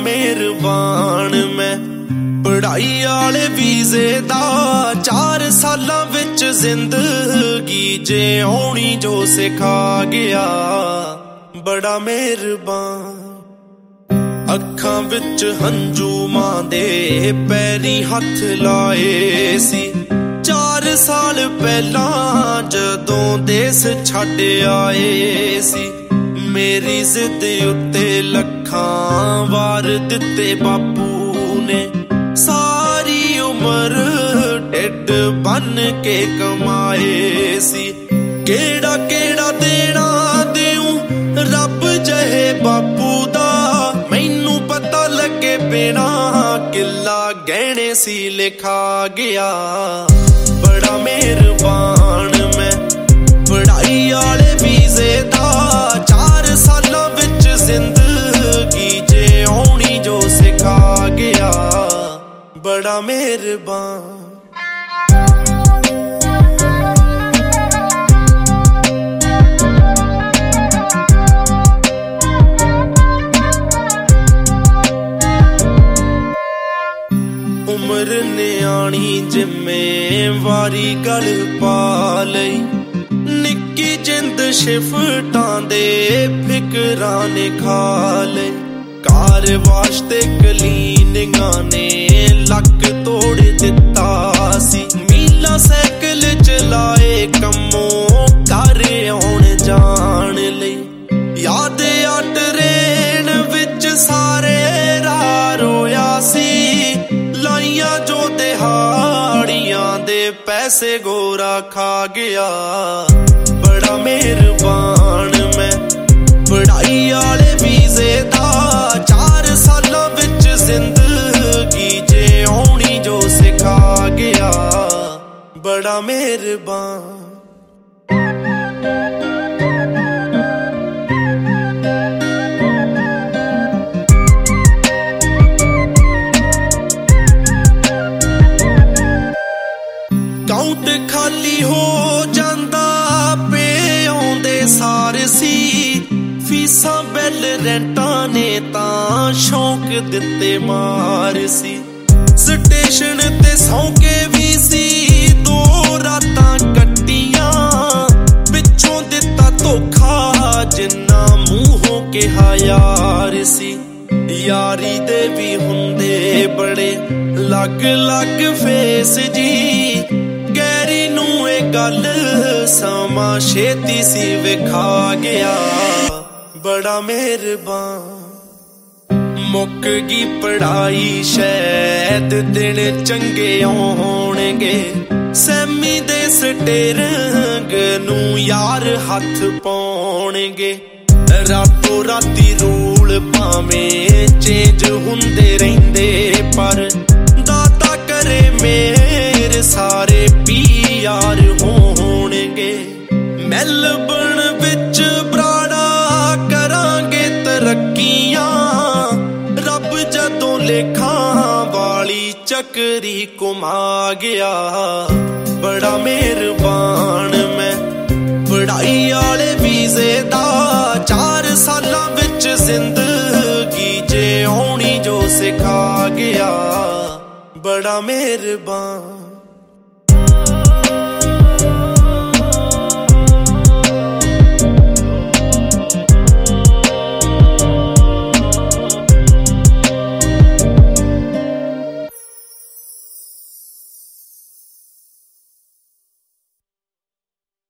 मेहरबान मैं पढ़ाई आले वीजे दा 4 सालां विच जिंदगी जे आउणी जो सिखा गया बड़ा मेहरबान। अखां विच हंजू मां दे पैरी हथ लाए सी 4 साल पहला जदों देस छड्ड आए सी। मेरी जिद उत्ते लखां वार दिते बापू ने सारी उम्र ढिड बन के कमाए सी। केड़ा केड़ा देना देऊं रब जहे बापू दा मैनू पता लगे बिना किला गहने सी लिखा गया बड़ा मेहरबान मैं पढ़ाई आले वीजे दा 4 सालां विच जिंदगी जे आउणी जो सिखा गया बड़ा मेहरबान। उम्र न्याणी जिम्मेवारी गल पा लई निक्की जिंद शिफटां दे फिकरां ने खा लई। कार वास्ते कलीनियां ने लक तोड़ दिता सी मीला साइकिल चलाए कम्मों घर आउण जाण लई। याद आ ट्रेन विच सारे राह रोया सी लाइयां जो दिहाड़ियां दे पैसे गोरा खा गया बड़ा मेहरबान मैं पढ़ाई आले वीजे दा 4 सालां विच जिंदगी जे आउणी जो सिखा गया बड़ा मेहरबान। काउंट खाली हो जांदा पे आउंदे सार सी फीसां बिल रेंटां ने तां शौक दिते मार सी। स्टेशन ते सौंके भी सी 2 रातां कट्टियां पिछों दिता धोखा जिन्ना मूहों कहा यार सी। यारी दे भी हुंदे बड़े लग लग फेस जी गैरी नू ए गल समा छेती सी विखा गया बड़ा मेहरबान। मुक गई पढ़ाई शायद दिन चंगे आउणगे सैमी दे स्टेरिंग नू यार हथ पाउणगे। रातों राती रूल भावें चेंज हुंदे रहिंदे पर दाता करे मेरे सारे पीआर होणगे। मेलबर्न विच बराड़ा करांगे तरक्कियां रब जदों लेखां वाली चक्री घुमा गया बड़ा मेहरबान मैं पढ़ाई आले वीजे दा 4 सालां विच जिंदगी जे आउणी जो सिखा गया बड़ा मेहरबान।